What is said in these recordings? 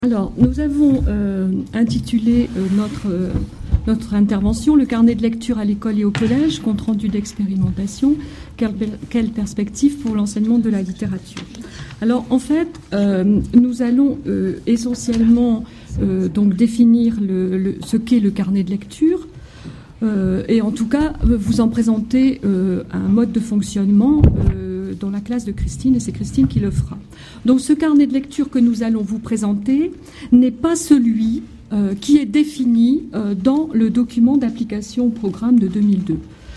Alors, nous avons intitulé notre intervention « Le carnet de lecture à l'école et au collège, compte rendu d'expérimentation, quelle perspective pour l'enseignement de la littérature ?» Alors, en fait, nous allons essentiellement donc définir ce qu'est le carnet de lecture et en tout cas vous en présenter un mode de fonctionnement dans la classe de Christine, et c'est Christine qui le fera. Donc ce carnet de lecture que nous allons vous présenter n'est pas celui qui est défini dans le document d'application au programme de 2002.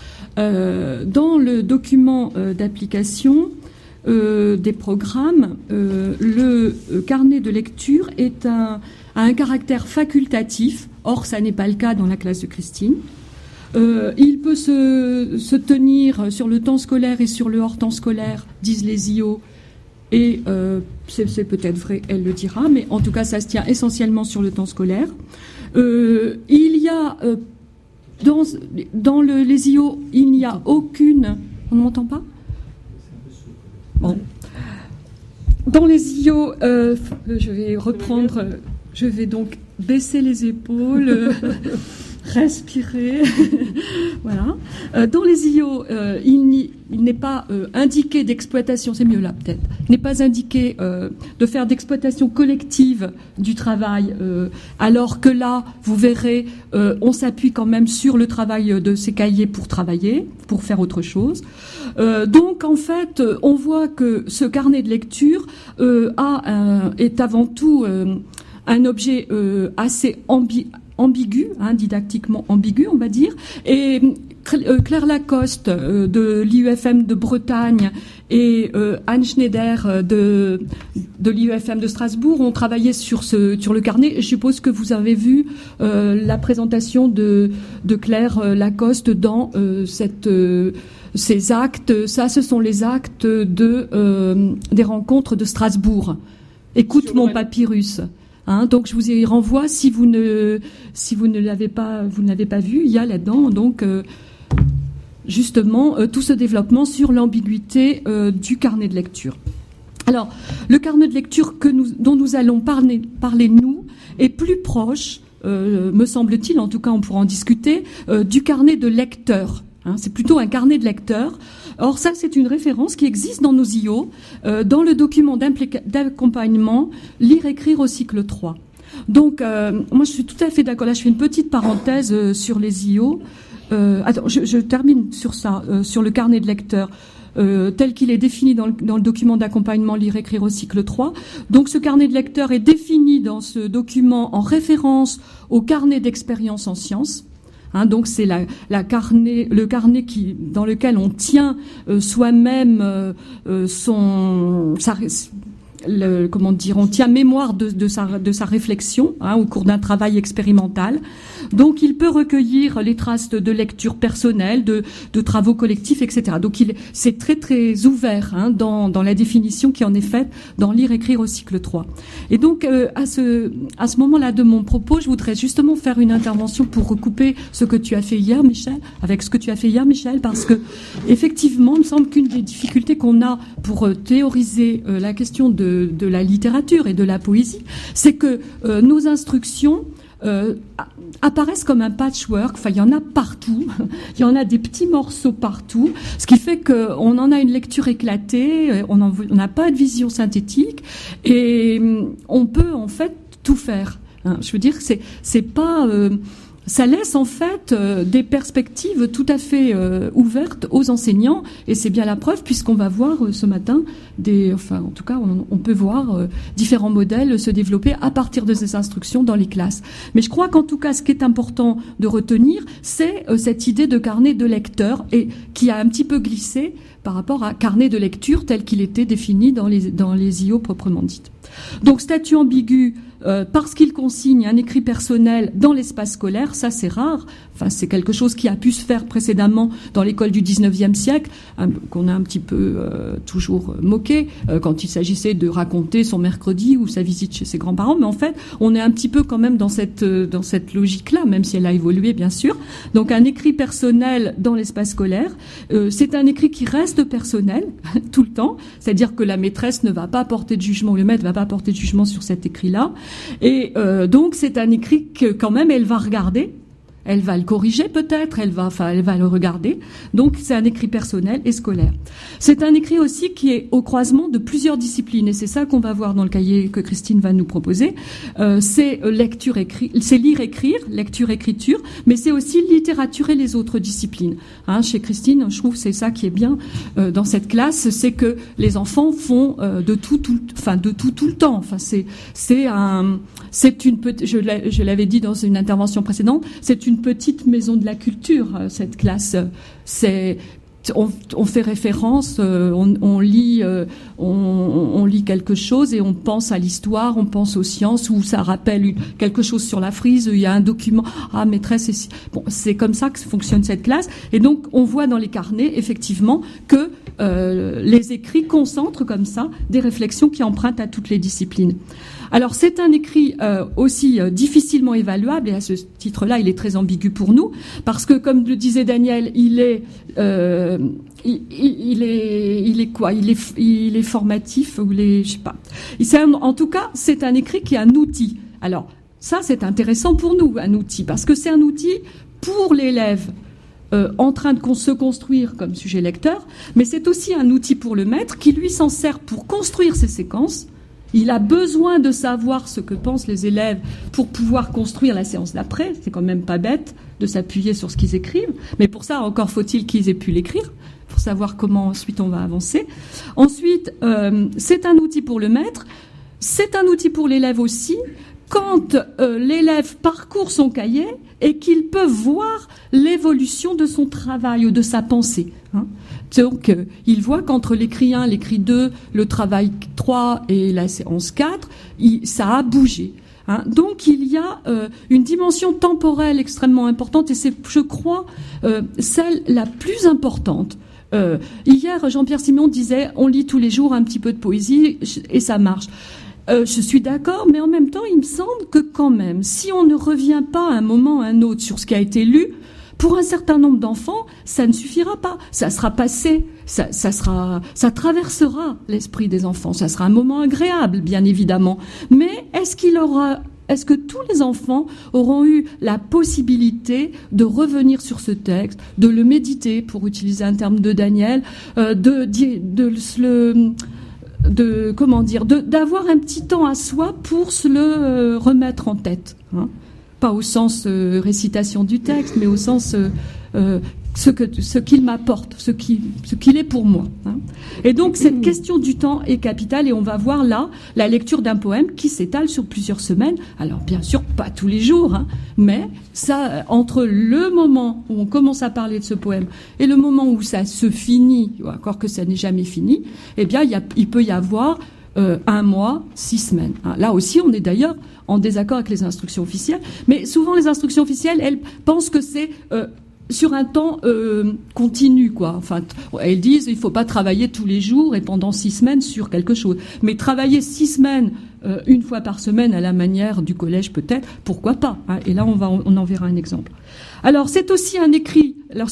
Dans le document d'application des programmes, le carnet de lecture a un caractère facultatif, or ça n'est pas le cas dans la classe de Christine. Il peut se tenir sur le temps scolaire et sur le hors-temps scolaire, disent les IO, et c'est peut-être vrai, elle le dira, mais en tout cas ça se tient essentiellement sur le temps scolaire. Il y a dans les IO, il n'y a aucune... On ne m'entend pas ? Bon. Dans les IO, je vais reprendre, je vais donc baisser les épaules... respirer. Voilà. Dans les IO, il n'est pas indiqué d'exploitation, c'est mieux là peut-être, il n'est pas indiqué de faire d'exploitation collective du travail, alors que là, vous verrez, on s'appuie quand même sur le travail de ces cahiers pour travailler, pour faire autre chose. Donc en fait, on voit que ce carnet de lecture est avant tout un objet assez ambigu, didactiquement ambigu, on va dire. Et Claire Lacoste de l'IUFM de Bretagne et Anne Schneider de l'IUFM de Strasbourg ont travaillé sur le carnet. Je suppose que vous avez vu la présentation de Claire Lacoste dans ces actes. Ça, ce sont les actes des rencontres de Strasbourg. Écoute mon papyrus. Donc je vous y renvoie si vous ne l'avez pas vu, il y a là-dedans donc justement tout ce développement sur l'ambiguïté du carnet de lecture. Alors le carnet de lecture dont nous allons parler nous est plus proche, me semble-t-il, en tout cas on pourra en discuter, du carnet de lecteur. C'est plutôt un carnet de lecteur. Or ça, c'est une référence qui existe dans nos IO, dans le document d'accompagnement Lire, écrire au cycle 3. Donc, moi, je suis tout à fait d'accord. Là, je fais une petite parenthèse sur les IO. Attends, je termine sur ça, sur le carnet de lecteur, tel qu'il est défini dans le document d'accompagnement Lire, écrire au cycle 3. Donc, ce carnet de lecteur est défini dans ce document en référence au carnet d'expérience en sciences. Donc c'est le carnet dans lequel on tient soi-même on tient mémoire de sa réflexion au cours d'un travail expérimental. Donc il peut recueillir les traces de lecture personnelle, de travaux collectifs, etc. Donc c'est très très ouvert dans la définition qui en est faite dans Lire, écrire au cycle 3. Et donc à ce moment-là de mon propos, je voudrais justement faire une intervention pour recouper ce que tu as fait hier, Michel, parce que effectivement, il me semble qu'une des difficultés qu'on a pour théoriser la question de la littérature et de la poésie, c'est que nos instructions apparaissent comme un patchwork. Enfin, il y en a partout. Il y en a des petits morceaux partout. Ce qui fait qu'on en a une lecture éclatée. On n'a pas de vision synthétique. Et on peut, en fait, tout faire. Je veux dire, c'est pas... ça laisse en fait des perspectives tout à fait ouvertes aux enseignants, et c'est bien la preuve puisqu'on va voir ce matin en tout cas on peut voir différents modèles se développer à partir de ces instructions dans les classes. Mais je crois qu'en tout cas ce qui est important de retenir, c'est cette idée de carnet de lecteur, et qui a un petit peu glissé par rapport à carnet de lecture tel qu'il était défini dans les IO proprement dites. Donc statut ambigu parce qu'il consigne un écrit personnel dans l'espace scolaire, ça c'est rare. Enfin, c'est quelque chose qui a pu se faire précédemment dans l'école du 19e siècle, qu'on a un petit peu toujours moqué quand il s'agissait de raconter son mercredi ou sa visite chez ses grands-parents. Mais en fait, on est un petit peu quand même dans cette logique-là, même si elle a évolué bien sûr. Donc un écrit personnel dans l'espace scolaire, c'est un écrit qui reste personnel tout le temps, c'est-à-dire que la maîtresse ne va pas porter de jugement, ou le maître ne va pas pas porter de jugement sur cet écrit-là. Et donc c'est un écrit que quand même elle va regarder. Elle va le corriger peut-être, elle va le regarder. Donc c'est un écrit personnel et scolaire. C'est un écrit aussi qui est au croisement de plusieurs disciplines et c'est ça qu'on va voir dans le cahier que Christine va nous proposer. C'est c'est lire-écrire, lecture-écriture, mais c'est aussi littérature et les autres disciplines. Chez Christine, je trouve que c'est ça qui est bien dans cette classe, c'est que les enfants font de tout le temps. Enfin je l'avais dit dans une intervention précédente, c'est une petite maison de la culture, cette classe. On fait référence, on lit quelque chose et on pense à l'histoire, on pense aux sciences, où ça rappelle quelque chose sur la frise, il y a un document, maîtresse, c'est comme ça que fonctionne cette classe. Et donc, on voit dans les carnets, effectivement, que les écrits concentrent comme ça des réflexions qui empruntent à toutes les disciplines. Alors c'est un écrit aussi difficilement évaluable et à ce titre-là il est très ambigu pour nous parce que comme le disait Daniel, il est formatif ou je sais pas. En tout cas c'est un écrit qui est un outil. Alors ça c'est intéressant pour nous, un outil, parce que c'est un outil pour l'élève en train de se construire comme sujet lecteur, mais c'est aussi un outil pour le maître qui lui s'en sert pour construire ses séquences. Il a besoin de savoir ce que pensent les élèves pour pouvoir construire la séance d'après. C'est quand même pas bête de s'appuyer sur ce qu'ils écrivent. Mais pour ça, encore faut-il qu'ils aient pu l'écrire pour savoir comment ensuite on va avancer. Ensuite, c'est un outil pour le maître. C'est un outil pour l'élève aussi. Quand l'élève parcourt son cahier et qu'il peut voir l'évolution de son travail ou de sa pensée. Donc, il voit qu'entre l'écrit 1, l'écrit 2, le travail 3 et la séance 4, ça a bougé. Donc, il y a une dimension temporelle extrêmement importante et c'est, je crois, celle la plus importante. Hier, Jean-Pierre Simon disait « on lit tous les jours un petit peu de poésie et ça marche ». Je suis d'accord, mais en même temps, il me semble que quand même, si on ne revient pas à un moment ou à un autre sur ce qui a été lu, pour un certain nombre d'enfants, ça ne suffira pas. Ça sera passé, ça traversera l'esprit des enfants. Ça sera un moment agréable, bien évidemment. Mais est-ce que tous les enfants auront eu la possibilité de revenir sur ce texte, de le méditer, pour utiliser un terme de Daniel, d'avoir un petit temps à soi pour se le remettre en tête, pas au sens récitation du texte, mais au sens ce qu'il m'apporte, ce qu'il est pour moi. Et donc cette question du temps est capitale et on va voir là la lecture d'un poème qui s'étale sur plusieurs semaines. Alors bien sûr pas tous les jours, mais ça, entre le moment où on commence à parler de ce poème et le moment où ça se finit, encore que ça n'est jamais fini, eh bien il peut y avoir 1 mois, 6 semaines. Là aussi, on est d'ailleurs en désaccord avec les instructions officielles, mais souvent les instructions officielles, elles pensent que c'est sur un temps continu, quoi. Enfin, elles disent il faut pas travailler tous les jours et pendant 6 semaines sur quelque chose, mais travailler 6 semaines une fois par semaine à la manière du collège peut-être, pourquoi pas. Et là, on en verra un exemple. Alors, c'est aussi un écrit. Alors,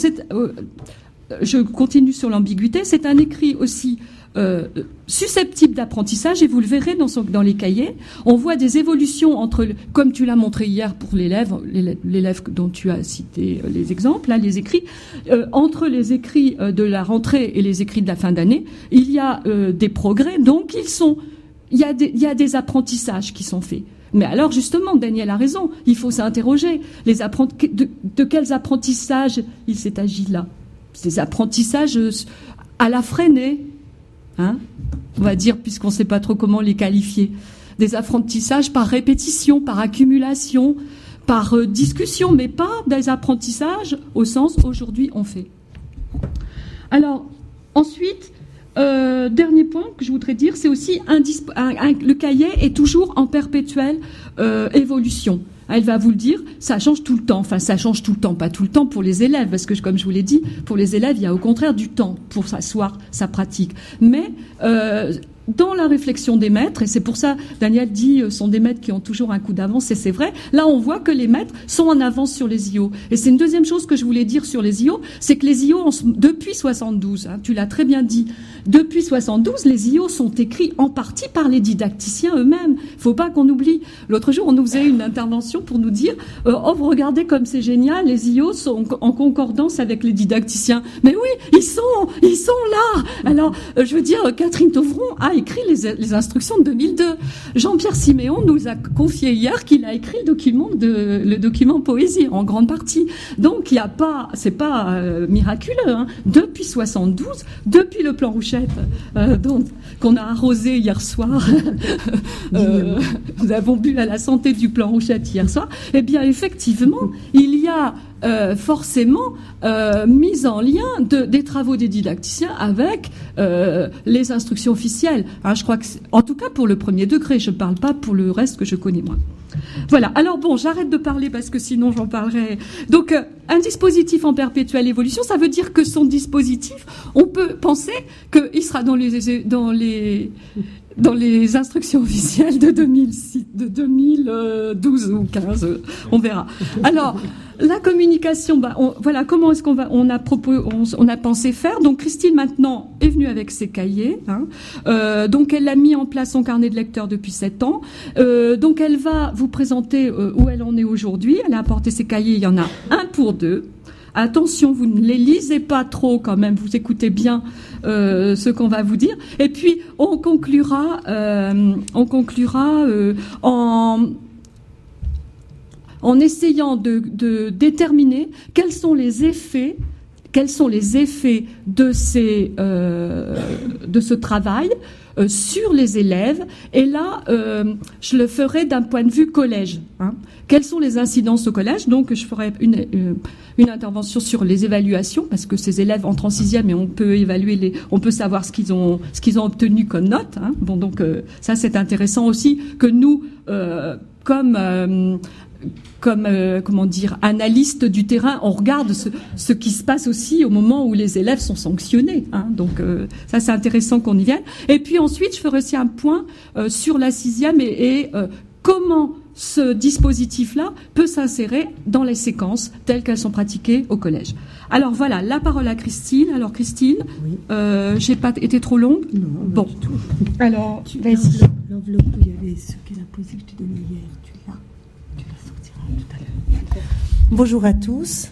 je continue sur l'ambiguïté. C'est un écrit aussi susceptible d'apprentissage et vous le verrez dans les cahiers. On voit des évolutions entre, comme tu l'as montré hier pour l'élève dont tu as cité les exemples, les écrits, entre les écrits de la rentrée et les écrits de la fin d'année, il y a des progrès. Donc il y a des apprentissages qui sont faits. Mais alors justement, Daniel a raison, il faut s'interroger. De quels apprentissages il s'est agi là? Des apprentissages à la freinée, on va dire, puisqu'on ne sait pas trop comment les qualifier. Des apprentissages par répétition, par accumulation, par discussion, mais pas des apprentissages au sens aujourd'hui on fait. Alors, ensuite, dernier point que je voudrais dire, c'est aussi le cahier est toujours en perpétuelle évolution. Elle va vous le dire, ça change tout le temps. Enfin, ça change tout le temps, pas tout le temps pour les élèves, parce que, comme je vous l'ai dit, pour les élèves, il y a au contraire du temps pour s'asseoir sa pratique. Mais dans la réflexion des maîtres, et c'est pour ça, Daniel dit, sont des maîtres qui ont toujours un coup d'avance, et c'est vrai, là on voit que les maîtres sont en avance sur les IO. Et c'est une deuxième chose que je voulais dire sur les IO, c'est que les IO, depuis 72, tu l'as très bien dit, depuis 72, les IO sont écrits en partie par les didacticiens eux-mêmes. Faut pas qu'on oublie. L'autre jour, on nous faisait une intervention pour nous dire, oh, vous regardez comme c'est génial, les IO sont en concordance avec les didacticiens. Mais oui, ils sont là. Alors, je veux dire, Catherine Tauvron a écrit les instructions de 2002. Jean-Pierre Siméon nous a confié hier qu'il a écrit le document poésie en grande partie. Donc il y a pas, c'est pas miraculeux. Hein. Depuis 72, depuis le plan Rouchette, qu'on a arrosé hier soir, nous avons bu à la santé du plan Rouchette hier soir. Eh bien effectivement, il y a forcément mise en lien des travaux des didacticiens avec les instructions officielles. Hein, je crois que, en tout cas pour le premier degré, je ne parle pas pour le reste que je connais moi. Voilà. Alors bon, j'arrête de parler parce que sinon j'en parlerai. Donc un dispositif en perpétuelle évolution, ça veut dire que son dispositif, on peut penser qu'il sera dans les instructions officielles de 2012 ou 15, on verra. Alors, la communication, voilà, comment est-ce on a pensé faire. Donc, Christine, maintenant, est venue avec ses cahiers, hein. Donc, elle a mis en place son carnet de lecteurs depuis 7 ans. Donc, elle va vous présenter où elle en est aujourd'hui. Elle a apporté ses cahiers, il y en a un pour deux. Attention, vous ne les lisez pas trop quand même, vous écoutez bien ce qu'on va vous dire. Et puis, on conclura en essayant de déterminer quels sont les effets de ce travail sur les élèves. Et là, je le ferai d'un point de vue collège. Hein. Quelles sont les incidences au collège? Donc, je ferai une intervention sur les évaluations, parce que ces élèves entrent en sixième et on peut évaluer on peut savoir ce qu'ils ont obtenu comme note. Hein. Bon, donc ça c'est intéressant aussi que nous, comment dire, analystes du terrain, on regarde ce qui se passe aussi au moment où les élèves sont sanctionnés. Hein. Donc ça c'est intéressant qu'on y vienne. Et puis ensuite, je ferai aussi un point sur la sixième et comment ce dispositif-là peut s'insérer dans les séquences telles qu'elles sont pratiquées au collège. Alors voilà, la parole à Christine. Alors Christine, oui. J'ai pas été trop longue? Non, bon. Du tout. Alors, l'enveloppe où il y avait ce qu'elle a posé, que je t'ai donné hier, tu la sortiras tout à l'heure. Bonjour à tous.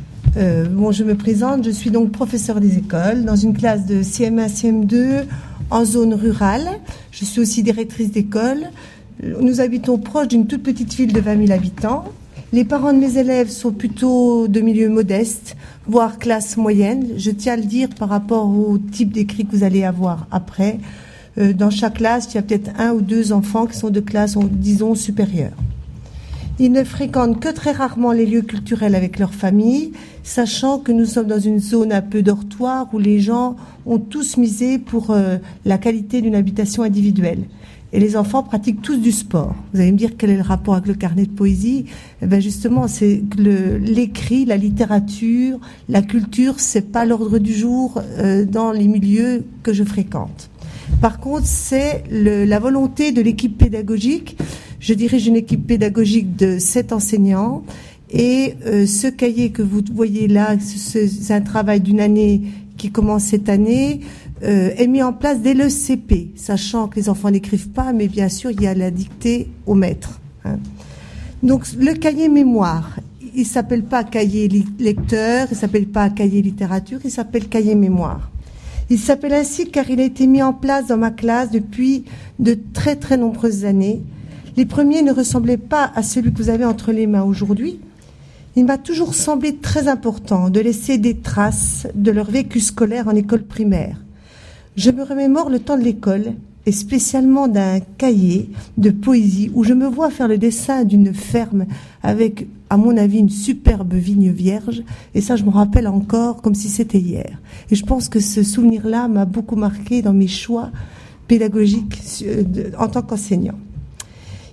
Je me présente, je suis donc professeure des écoles dans une classe de CM1, CM2 en zone rurale. Je suis aussi directrice d'école. Nous habitons proche d'une toute petite ville de 20 000 habitants. Les parents de mes élèves sont plutôt de milieu modeste, voire classe moyenne. Je tiens à le dire par rapport au type d'écrit que vous allez avoir après. Dans chaque classe, il y a peut-être 1 ou 2 enfants qui sont de classe, disons, supérieure. Ils ne fréquentent que très rarement les lieux culturels avec leur famille, sachant que nous sommes dans une zone un peu dortoir où les gens ont tous misé pour la qualité d'une habitation individuelle. Et les enfants pratiquent tous du sport. Vous allez me dire quel est le rapport avec le carnet de poésie? Eh bien justement, c'est l'écrit, la littérature, la culture, c'est pas l'ordre du jour dans les milieux que je fréquente. Par contre, c'est la volonté de l'équipe pédagogique. Je dirige une équipe pédagogique de 7 enseignants. Et ce cahier que vous voyez là, c'est un travail d'une année qui commence cette année, est mis en place dès le CP, sachant que les enfants n'écrivent pas, mais bien sûr, il y a la dictée au maître. Hein. Donc, le cahier mémoire, il s'appelle pas cahier lecteur, il s'appelle pas cahier littérature, il s'appelle cahier mémoire. Il s'appelle ainsi car il a été mis en place dans ma classe depuis de très très nombreuses années. Les premiers ne ressemblaient pas à celui que vous avez entre les mains aujourd'hui. Il m'a toujours semblé très important de laisser des traces de leur vécu scolaire en école primaire. Je me remémore le temps de l'école, et spécialement d'un cahier de poésie où je me vois faire le dessin d'une ferme avec, à mon avis, une superbe vigne vierge. Et ça, je me rappelle encore comme si c'était hier. Et je pense que ce souvenir-là m'a beaucoup marqué dans mes choix pédagogiques en tant qu'enseignant.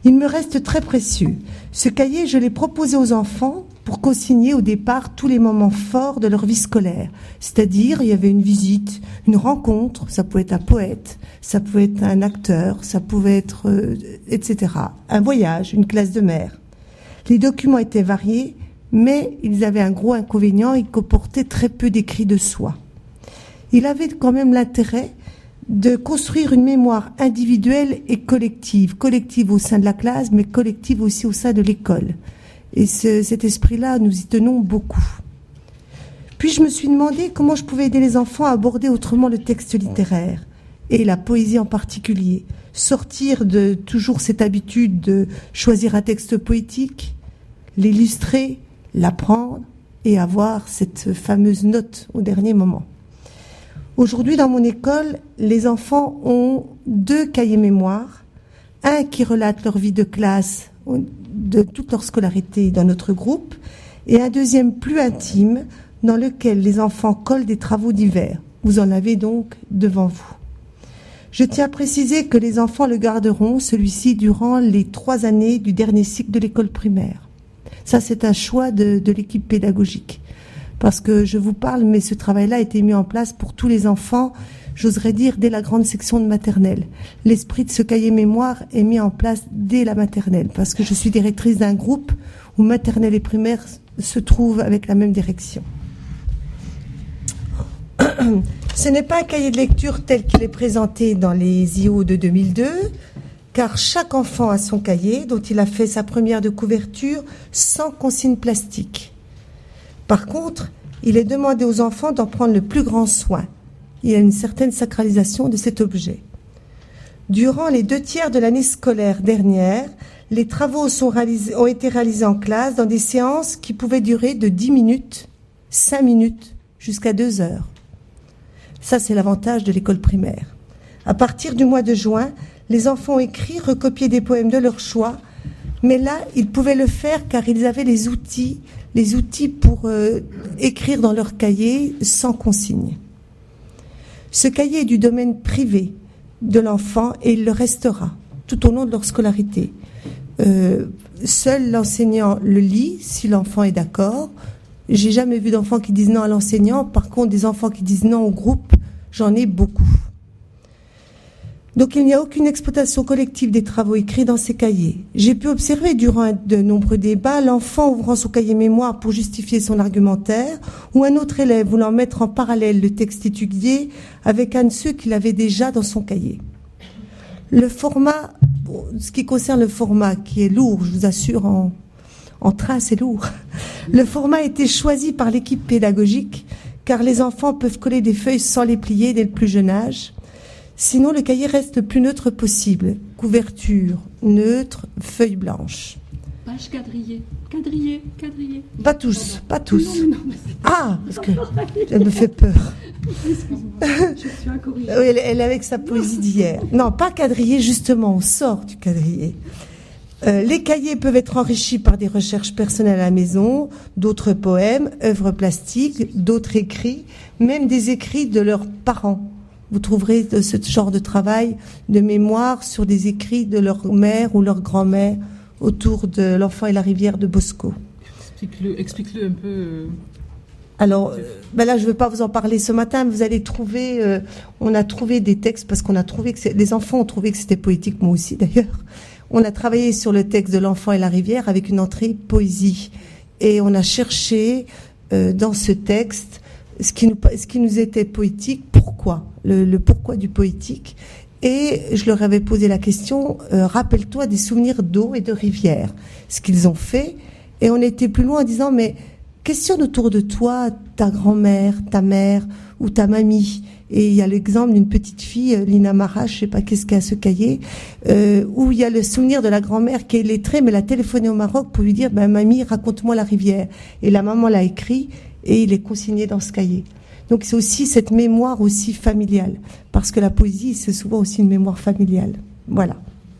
Il me reste très précieux. Ce cahier, je l'ai proposé aux enfants pour consigner au départ tous les moments forts de leur vie scolaire. C'est-à-dire, il y avait une visite, une rencontre, ça pouvait être un poète, ça pouvait être un acteur, ça pouvait être, etc. Un voyage, une classe de mer. Les documents étaient variés, mais ils avaient un gros inconvénient, ils comportaient très peu d'écrits de soi. Il avait quand même l'intérêt de construire une mémoire individuelle et collective au sein de la classe, mais collective aussi au sein de l'école. Et cet esprit-là, nous y tenons beaucoup. Puis je me suis demandé comment je pouvais aider les enfants à aborder autrement le texte littéraire, et la poésie en particulier. Sortir de toujours cette habitude de choisir un texte poétique, l'illustrer, l'apprendre, et avoir cette fameuse note au dernier moment. Aujourd'hui, dans mon école, les enfants ont 2 cahiers mémoire, un qui relate leur vie de classe, de toute leur scolarité dans notre groupe, et un deuxième plus intime, dans lequel les enfants collent des travaux divers. Vous en avez donc devant vous. Je tiens à préciser que les enfants le garderont, celui-ci, durant les 3 années du dernier cycle de l'école primaire. Ça, c'est un choix de l'équipe pédagogique. Parce que je vous parle, mais ce travail-là a été mis en place pour tous les enfants, j'oserais dire, dès la grande section de maternelle. L'esprit de ce cahier mémoire est mis en place dès la maternelle, parce que je suis directrice d'un groupe où maternelle et primaire se trouvent avec la même direction. Ce n'est pas un cahier de lecture tel qu'il est présenté dans les IO de 2002, car chaque enfant a son cahier, dont il a fait sa première de couverture, sans consigne plastique. Par contre, il est demandé aux enfants d'en prendre le plus grand soin. Il y a une certaine sacralisation de cet objet. Durant les 2/3 de l'année scolaire dernière, les travaux ont été réalisés en classe dans des séances qui pouvaient durer de 10 minutes, 5 minutes, jusqu'à 2 heures. Ça, c'est l'avantage de l'école primaire. À partir du mois de juin, les enfants ont écrit, recopié des poèmes de leur choix, mais là, ils pouvaient le faire car ils avaient les outils pour écrire dans leur cahier sans consigne. Ce cahier est du domaine privé de l'enfant et il le restera tout au long de leur scolarité. Seul l'enseignant le lit si l'enfant est d'accord. J'ai jamais vu d'enfants qui disent non à l'enseignant. Par contre, des enfants qui disent non au groupe, j'en ai beaucoup. Donc, il n'y a aucune exploitation collective des travaux écrits dans ces cahiers. J'ai pu observer durant de nombreux débats l'enfant ouvrant son cahier mémoire pour justifier son argumentaire ou un autre élève voulant mettre en parallèle le texte étudié avec un de ceux qu'il avait déjà dans son cahier. Le format, ce qui concerne le format qui est lourd, je vous assure, en train c'est lourd. Le format a été choisi par l'équipe pédagogique car les enfants peuvent coller des feuilles sans les plier dès le plus jeune âge. Sinon, le cahier reste le plus neutre possible. Couverture neutre, feuille blanche. Page quadrillée. Quadrillée. Pas tous. Non, Ah, parce que elle me fait peur. Je suis incorrigible. Oui, elle est avec sa poésie d'hier. Non, pas quadrillé, justement, on sort du quadrillé. Les cahiers peuvent être enrichis par des recherches personnelles à la maison, d'autres poèmes, œuvres plastiques, d'autres écrits, même des écrits de leurs parents. Vous trouverez ce genre de travail de mémoire sur des écrits de leur mère ou leur grand-mère autour de L'Enfant et la rivière de Bosco. Explique-le un peu. Alors, là, je ne vais pas vous en parler ce matin, mais vous allez trouver, on a trouvé des textes, parce qu'on a trouvé que les enfants ont trouvé que c'était poétique, moi aussi d'ailleurs. On a travaillé sur le texte de L'Enfant et la rivière avec une entrée poésie. Et on a cherché dans ce texte ce qui nous était poétique, pourquoi, le pourquoi du poétique. Et je leur avais posé la question, rappelle-toi des souvenirs d'eau et de rivière, ce qu'ils ont fait. Et on était plus loin en disant, mais questionne autour de toi ta grand-mère, ta mère ou ta mamie. Et il y a l'exemple d'une petite fille, Lina Mara, je sais pas qu'est-ce qu'il y a à ce cahier, où il y a le souvenir de la grand-mère qui est lettrée, mais elle a téléphoné au Maroc pour lui dire, mamie, raconte-moi la rivière. Et la maman l'a écrit et il est consigné dans ce cahier. Donc c'est aussi cette mémoire aussi familiale, parce que la poésie, c'est souvent aussi une mémoire familiale. Voilà.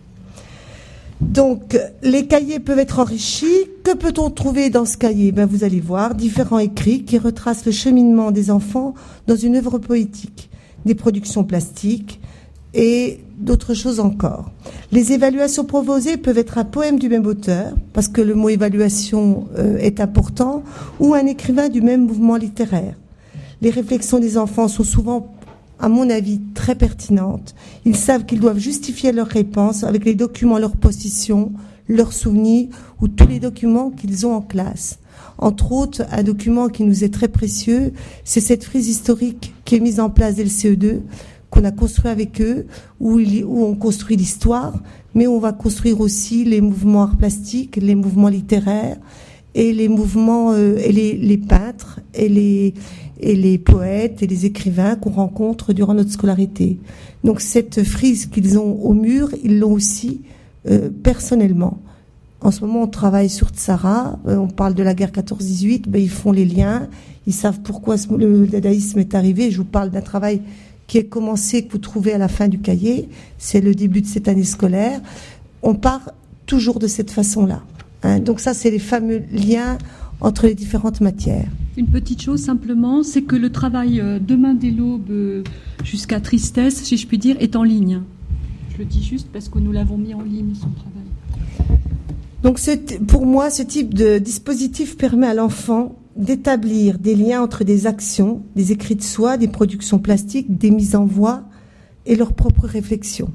Donc, les cahiers peuvent être enrichis. Que peut-on trouver dans ce cahier ? Vous allez voir différents écrits qui retracent le cheminement des enfants dans une œuvre poétique, des productions plastiques et d'autres choses encore. Les évaluations proposées peuvent être un poème du même auteur, parce que le mot évaluation est important, ou un écrivain du même mouvement littéraire. Les réflexions des enfants sont souvent, à mon avis, très pertinentes. Ils savent qu'ils doivent justifier leurs réponses avec les documents, leurs possessions, leurs souvenirs ou tous les documents qu'ils ont en classe. Entre autres, un document qui nous est très précieux, c'est cette frise historique qui est mise en place dès le CE2, qu'on a construit avec eux, où on construit l'histoire, mais on va construire aussi les mouvements arts plastiques, les mouvements littéraires, et les mouvements, et les peintres, et les poètes, et les écrivains qu'on rencontre durant notre scolarité. Donc cette frise qu'ils ont au mur, ils l'ont aussi personnellement. En ce moment, on travaille sur Tzara, on parle de la guerre 14-18, ils font les liens, ils savent pourquoi le dadaïsme est arrivé. Je vous parle d'un travail qui est commencé, que vous trouvez à la fin du cahier, c'est le début de cette année scolaire. On part toujours de cette façon-là. Donc ça, c'est les fameux liens entre les différentes matières. Une petite chose simplement, c'est que le travail demain dès l'aube jusqu'à Tristesse, si je puis dire, est en ligne. Je le dis juste parce que nous l'avons mis en ligne, son travail. Donc pour moi, ce type de dispositif permet à l'enfant d'établir des liens entre des actions, des écrits de soi, des productions plastiques, des mises en voix et leurs propres réflexions.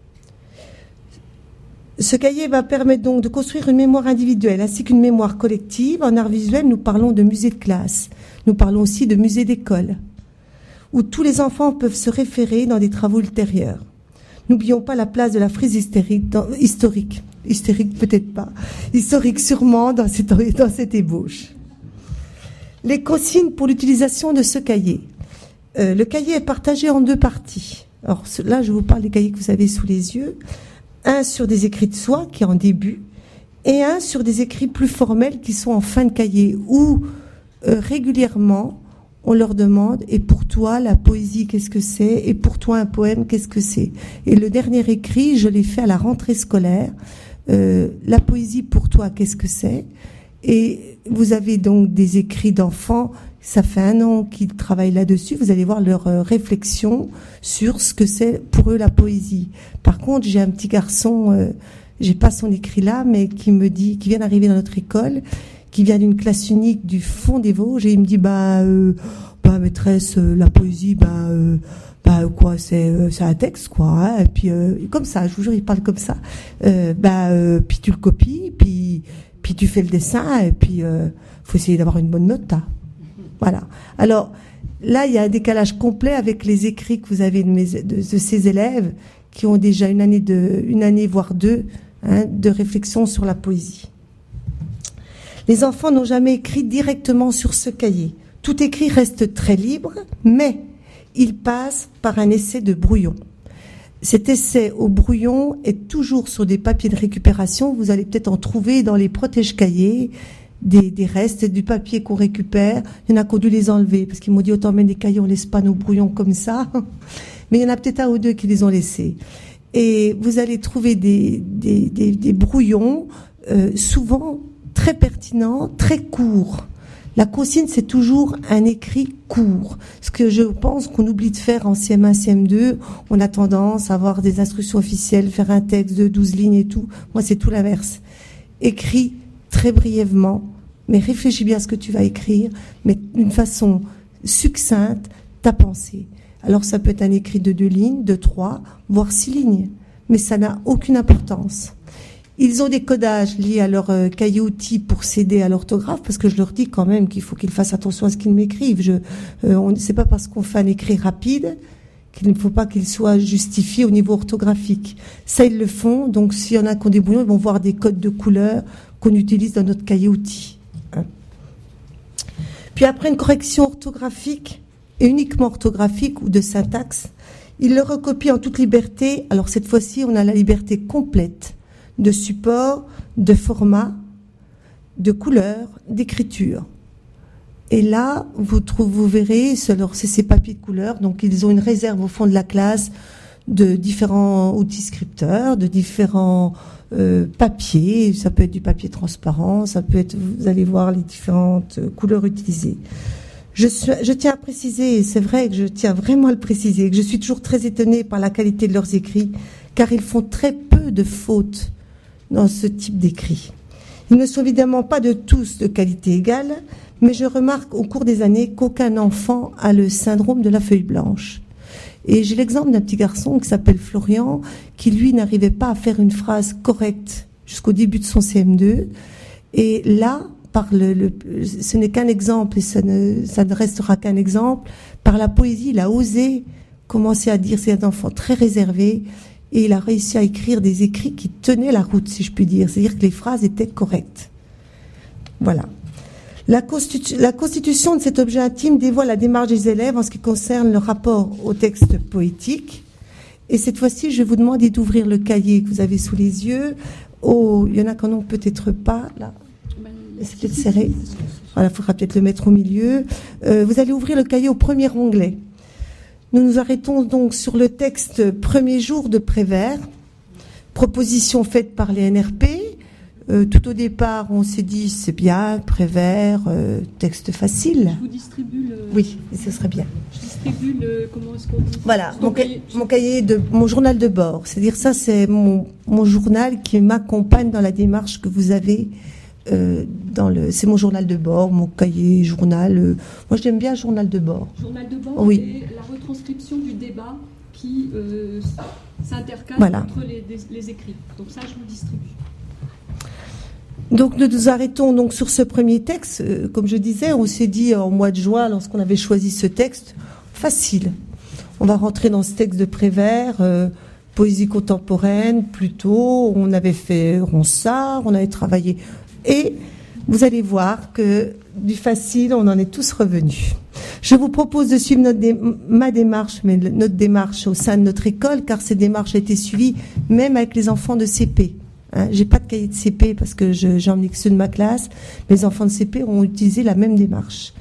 Ce cahier va permettre donc de construire une mémoire individuelle ainsi qu'une mémoire collective. En art visuel, nous parlons de musée de classe. Nous parlons aussi de musée d'école, où tous les enfants peuvent se référer dans des travaux ultérieurs. N'oublions pas la place de la frise historique. Hystérique peut-être pas. Historique sûrement dans cette ébauche. Les consignes pour l'utilisation de ce cahier. Le cahier est partagé en deux parties. Alors là, je vous parle des cahiers que vous avez sous les yeux. Un sur des écrits de soi, qui est en début, et un sur des écrits plus formels qui sont en fin de cahier, où régulièrement, on leur demande « Et pour toi, la poésie, qu'est-ce que c'est ? Et pour toi, un poème, qu'est-ce que c'est ?» Et le dernier écrit, je l'ai fait à la rentrée scolaire. La poésie, pour toi, qu'est-ce que c'est ? Et vous avez donc des écrits d'enfants, ça fait 1 an qu'ils travaillent là-dessus, vous allez voir leur réflexion sur ce que c'est pour eux la poésie. Par contre, j'ai un petit garçon, j'ai pas son écrit là, mais qui me dit, qui vient d'arriver dans notre école, qui vient d'une classe unique du fond des Vosges, et il me dit, maîtresse, la poésie, quoi, c'est un texte, quoi, hein, et puis, comme ça, je vous jure, il parle comme ça, puis tu le copies, puis tu fais le dessin, et puis faut essayer d'avoir une bonne note, hein. Voilà. Alors là, il y a un décalage complet avec les écrits que vous avez de ces élèves qui ont déjà une année voire 2, de réflexion sur la poésie. Les enfants n'ont jamais écrit directement sur ce cahier. Tout écrit reste très libre, mais il passe par un essai de brouillon. Cet essai au brouillon est toujours sur des papiers de récupération. Vous allez peut-être en trouver dans les protège-cahiers, des restes du papier qu'on récupère. Il y en a qui ont dû les enlever parce qu'ils m'ont dit autant mettre des cahiers, on laisse pas nos brouillons comme ça. Mais il y en a peut-être 1 ou 2 qui les ont laissés. Et vous allez trouver des brouillons souvent très pertinents, très courts. La consigne, c'est toujours un écrit court. Ce que je pense qu'on oublie de faire en CM1, CM2, on a tendance à avoir des instructions officielles, faire un texte de 12 lignes et tout. Moi, c'est tout l'inverse. Écris très brièvement, mais réfléchis bien à ce que tu vas écrire, mais d'une façon succincte, ta pensée. Alors, ça peut être un écrit de 2 lignes, de 3, voire 6 lignes, mais ça n'a aucune importance. Ils ont des codages liés à leur cahier-outil pour s'aider à l'orthographe, parce que je leur dis quand même qu'il faut qu'ils fassent attention à ce qu'ils m'écrivent. C'est pas parce qu'on fait un écrit rapide qu'il ne faut pas qu'il soit justifié au niveau orthographique. Ça, ils le font. Donc, s'il y en a qui ont des brouillons, ils vont voir des codes de couleurs qu'on utilise dans notre cahier-outil. Puis après une correction orthographique, et uniquement orthographique ou de syntaxe, ils le recopient en toute liberté. Alors, cette fois-ci, on a la liberté complète de support, de format, de couleur, d'écriture. Et là, vous verrez, c'est ces papiers de couleur, donc ils ont une réserve au fond de la classe de différents outils scripteurs, de différents papiers. Ça peut être du papier transparent, ça peut être, vous allez voir les différentes couleurs utilisées. Je tiens à préciser, et c'est vrai que je tiens vraiment à le préciser, que je suis toujours très étonnée par la qualité de leurs écrits, car ils font très peu peu de fautes dans ce type d'écrit. Ils ne sont évidemment pas de tous de qualité égale, mais je remarque au cours des années qu'aucun enfant a le syndrome de la feuille blanche. Et j'ai l'exemple d'un petit garçon qui s'appelle Florian, qui lui n'arrivait pas à faire une phrase correcte jusqu'au début de son CM2. Et là, ce n'est qu'un exemple, et ça ne restera qu'un exemple. Par la poésie, il a osé commencer à dire, c'est un enfant très réservé, et il a réussi à écrire des écrits qui tenaient la route, si je puis dire. C'est-à-dire que les phrases étaient correctes. Voilà. La constitution de cet objet intime dévoile la démarche des élèves en ce qui concerne le rapport au texte poétique. Et cette fois-ci, je vais vous demander d'ouvrir le cahier que vous avez sous les yeux. Oh, il y en a qui n'en ont peut-être pas, là. C'est peut-être serré. Voilà, il faudra peut-être le mettre au milieu. Vous allez ouvrir le cahier au premier onglet. Nous nous arrêtons donc sur le texte Premier jour de Prévert, proposition faite par les NRP. Tout au départ, on s'est dit, c'est bien, Prévert, texte facile. Je vous distribue le... Oui, ce serait bien. Je distribue le... Comment est-ce qu'on dit ? Voilà, mon journal de bord. C'est-à-dire ça, c'est mon journal qui m'accompagne dans la démarche que vous avez c'est mon journal de bord, mon cahier, journal. Moi, j'aime bien le journal de bord. Journal de bord, oui. Et la retranscription du débat qui s'intercale entre les écrits. Donc ça, je vous distribue. Donc nous nous arrêtons donc sur ce premier texte. Comme je disais, on s'est dit en mois de juin, lorsqu'on avait choisi ce texte, facile. On va rentrer dans ce texte de Prévert, poésie contemporaine, plutôt. On avait fait Ronsard, on avait travaillé. Et vous allez voir que du facile, on en est tous revenus. Je vous propose de suivre ma démarche, mais notre démarche au sein de notre école, car cette démarche a été suivie même avec les enfants de CP. J'ai pas de cahier de CP parce que j'en ai que ceux de ma classe. Les enfants de CP ont utilisé la même démarche.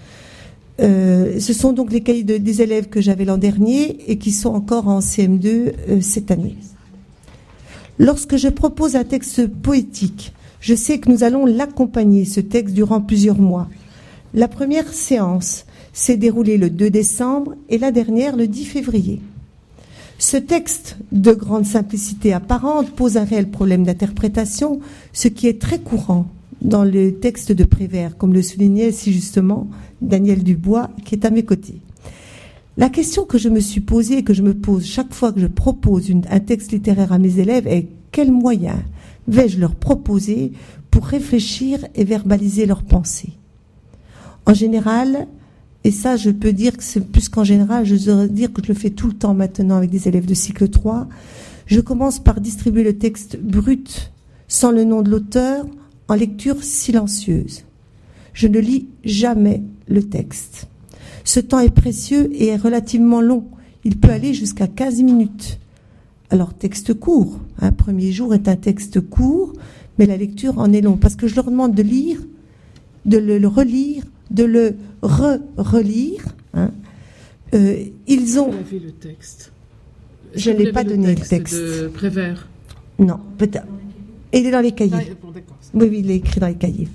Ce sont donc les cahiers des élèves que j'avais l'an dernier et qui sont encore en CM2 cette année. Lorsque je propose un texte poétique, je sais que nous allons l'accompagner, ce texte, durant plusieurs mois. La première séance s'est déroulée le 2 décembre et la dernière le 10 février. Ce texte, de grande simplicité apparente, pose un réel problème d'interprétation, ce qui est très courant dans le texte de Prévert, comme le soulignait si justement Daniel Dubois, qui est à mes côtés. La question que je me suis posée et que je me pose chaque fois que je propose un texte littéraire à mes élèves est quels moyens vais-je leur proposer pour réfléchir et verbaliser leurs pensées ? En général, et ça je peux dire que c'est plus qu'en général, je dois dire que je le fais tout le temps maintenant avec des élèves de cycle 3, je commence par distribuer le texte brut, sans le nom de l'auteur, en lecture silencieuse. Je ne lis jamais le texte. Ce temps est précieux et est relativement long. Il peut aller jusqu'à 15 minutes. Alors, texte court. Premier jour est un texte court, mais la lecture en est longue. Parce que je leur demande de lire, de le relire, de le relire. Ils ont... Vous avez le texte. Je n'ai pas donné le texte. De Prévert. Non, peut-être. Il est dans les cahiers. Bon, d'accord. Oui, il est écrit dans les cahiers.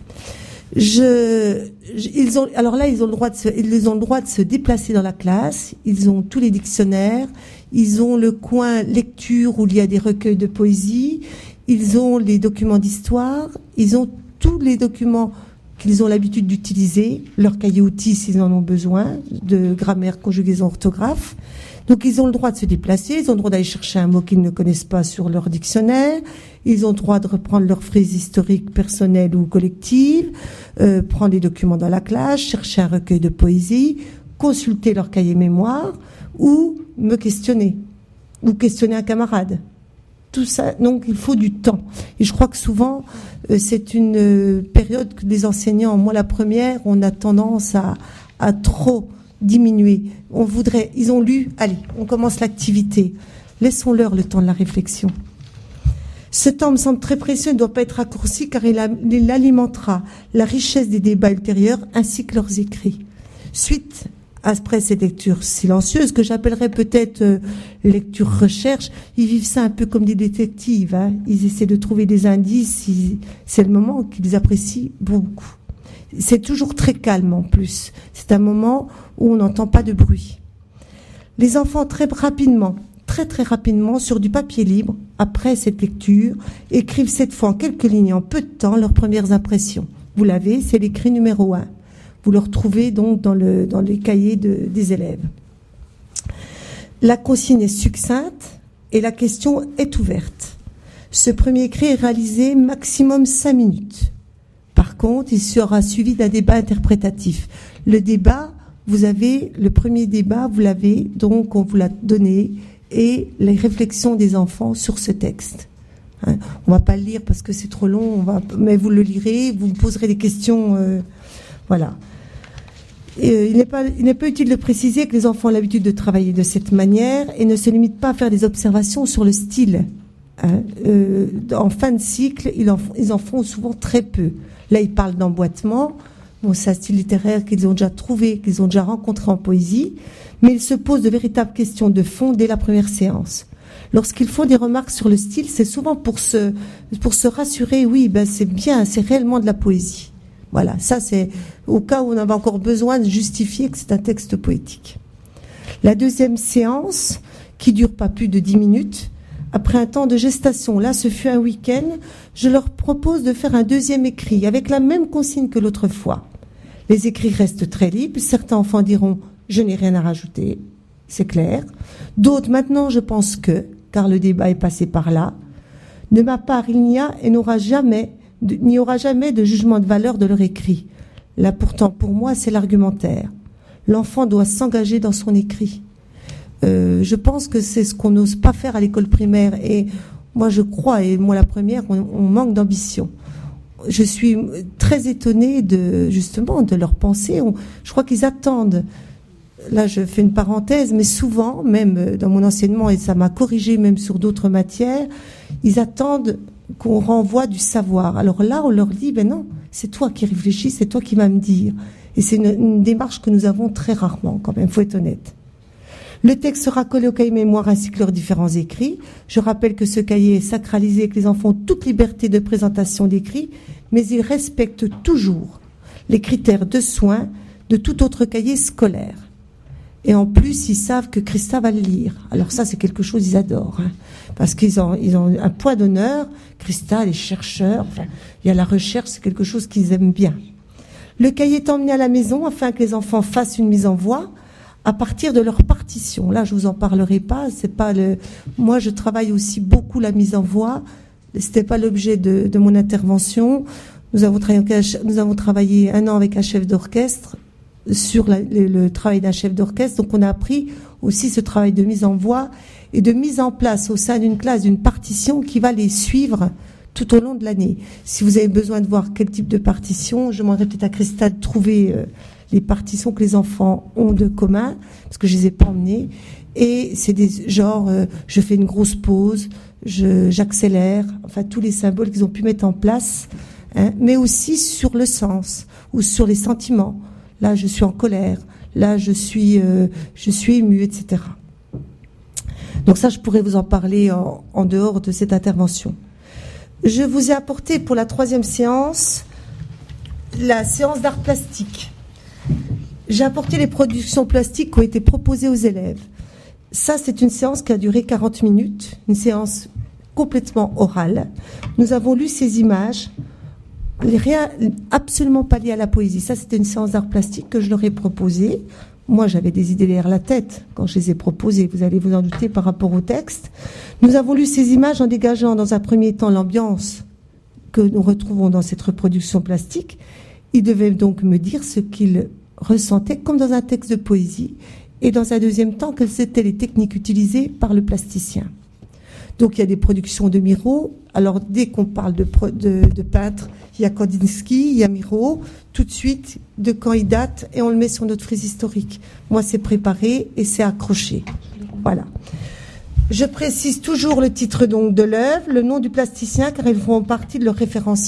Alors là, ils ont le droit de se déplacer dans la classe. Ils ont tous les dictionnaires. Ils ont le coin lecture où il y a des recueils de poésie. Ils ont les documents d'histoire. Ils ont tous les documents qu'ils ont l'habitude d'utiliser. Leur cahier outils s'ils en ont besoin, de grammaire, conjugaison, orthographe. Donc ils ont le droit de se déplacer. Ils ont le droit d'aller chercher un mot qu'ils ne connaissent pas sur leur dictionnaire. Ils ont le droit de reprendre leurs phrases historiques personnelles ou collectives, prendre les documents dans la classe, chercher un recueil de poésie, consulter leur cahier mémoire ou me questionner, ou questionner un camarade. Tout ça, donc il faut du temps. Et je crois que souvent, c'est une période que les enseignants, moi la première, on a tendance à trop diminuer. Ils ont lu, allez, on commence l'activité. Laissons-leur le temps de la réflexion. Ce temps me semble très précieux, ne doit pas être raccourci car il alimentera la richesse des débats ultérieurs ainsi que leurs écrits. Suite, après ces lectures silencieuses, que j'appellerais peut-être lecture-recherche, ils vivent ça un peu comme des détectives. Ils essaient de trouver des indices, c'est le moment qu'ils apprécient beaucoup. C'est toujours très calme en plus. C'est un moment où on n'entend pas de bruit. Les enfants, très très très rapidement sur du papier libre, après cette lecture, écrivent cette fois en quelques lignes, en peu de temps, leurs premières impressions. Vous l'avez, c'est l'écrit numéro 1. Vous le retrouvez donc dans les cahiers des élèves. La consigne est succincte et la question est ouverte. Ce premier écrit est réalisé maximum 5 minutes. Par contre, il sera suivi d'un débat interprétatif. Le débat, le premier débat, vous l'avez, donc on vous l'a donné, et les réflexions des enfants sur ce texte. Hein, on ne va pas le lire parce que c'est trop long, mais vous le lirez, vous me poserez des questions, voilà. Il n'est pas utile de préciser que les enfants ont l'habitude de travailler de cette manière et ne se limitent pas à faire des observations sur le style. Hein. En fin de cycle, ils en font souvent très peu. Là, ils parlent d'emboîtement. Bon, c'est un style littéraire qu'ils ont déjà trouvé, qu'ils ont déjà rencontré en poésie, mais ils se posent de véritables questions de fond dès la première séance. Lorsqu'ils font des remarques sur le style, c'est souvent pour se rassurer, oui, c'est bien, c'est réellement de la poésie. Voilà, ça c'est au cas où on avait encore besoin de justifier que c'est un texte poétique. La deuxième séance, qui dure pas plus de 10 minutes, après un temps de gestation, là ce fut un week-end, je leur propose de faire un deuxième écrit, avec la même consigne que l'autre fois. Les écrits restent très libres, certains enfants diront « je n'ai rien à rajouter », c'est clair. D'autres « maintenant je pense que », car le débat est passé par là. De ma part, il n'y a et n'y aura jamais de jugement de valeur de leur écrit. Là, pourtant, pour moi, c'est l'argumentaire. L'enfant doit s'engager dans son écrit. Je pense que c'est ce qu'on n'ose pas faire à l'école primaire. Et moi, je crois, et moi la première, on manque d'ambition. Je suis très étonnée de leur pensée. Je crois qu'ils attendent. Là, je fais une parenthèse, mais souvent, même dans mon enseignement, et ça m'a corrigé même sur d'autres matières, ils attendent qu'on renvoie du savoir. Alors là, on leur dit, non, c'est toi qui réfléchis, c'est toi qui vas me dire. Et c'est une démarche que nous avons très rarement, quand même, faut être honnête. Le texte sera collé au cahier mémoire ainsi que leurs différents écrits. Je rappelle que ce cahier est sacralisé et que les enfants ont toute liberté de présentation d'écrits, mais ils respectent toujours les critères de soins de tout autre cahier scolaire. Et en plus, ils savent que Christa va le lire. Alors ça, c'est quelque chose qu'ils adorent, hein, parce qu'ils ont un point d'honneur. Christa, les chercheurs, il y a la recherche, c'est quelque chose qu'ils aiment bien. Le cahier est emmené à la maison afin que les enfants fassent une mise en voix à partir de leur partition. Là, je vous en parlerai pas. Moi, je travaille aussi beaucoup la mise en voix. C'était pas l'objet de mon intervention. Nous avons travaillé 1 an avec un chef d'orchestre sur le travail d'un chef d'orchestre. Donc, on a appris aussi ce travail de mise en voix et de mise en place au sein d'une classe d'une partition qui va les suivre tout au long de l'année. Si vous avez besoin de voir quel type de partition, je demanderai peut-être à Christa de trouver les partitions que les enfants ont de commun, parce que je les ai pas emmenées. Et c'est des genres, je fais une grosse pause, j'accélère, enfin tous les symboles qu'ils ont pu mettre en place, hein, mais aussi sur le sens ou sur les sentiments. Là, je suis en colère. Là, je suis émue, etc. Donc ça, je pourrais vous en parler en dehors de cette intervention. Je vous ai apporté pour la 3e séance, la séance d'art plastique. J'ai apporté les productions plastiques qui ont été proposées aux élèves. Ça, c'est une séance qui a duré 40 minutes, une séance complètement orale. Nous avons lu ces images, rien, absolument pas liées à la poésie. Ça, c'était une séance d'art plastique que je leur ai proposée. Moi, j'avais des idées derrière la tête quand je les ai proposées, vous allez vous en douter par rapport au texte. Nous avons lu ces images en dégageant dans un premier temps l'ambiance que nous retrouvons dans cette reproduction plastique. Ils devaient donc me dire ce qu'ils ressentaient comme dans un texte de poésie et dans un deuxième temps quelles étaient les techniques utilisées par le plasticien. Donc il y a des productions de Miro. Alors dès qu'on parle de peintre, il y a Kandinsky, il y a Miro, tout de suite de quand il date et on le met sur notre frise historique. Moi c'est préparé et c'est accroché. Voilà. Je précise toujours le titre donc de l'œuvre, le nom du plasticien car ils feront partie de leur